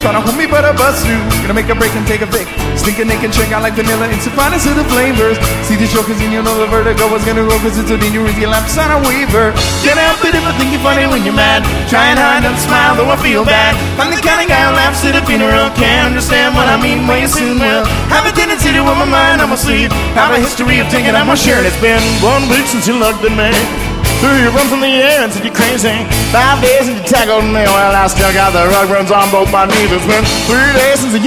Tryna hold me but I bust through. Gonna make a break and take a pic. Sneak a nick and check out like vanilla. It's the finest of the flavors. See the show cause you know the vertigo was gonna go cause it's so dangerous. Your laps on a waiver. Can't help it if I think you're funny when you're mad. Try and hide and smile though I feel bad. I'm the kind of guy who laughs at a funeral. Can't understand what I mean when you soon will. Have a tendency to on my mind on my sleeve. Have a history of thinking I'm a shirt. It's been 1 week since you looked at me. Threw your arms in the air and said you're crazy. 5 days since you tackled me. Well, I struck out the rug runs on both my knees. It's been 3 days since you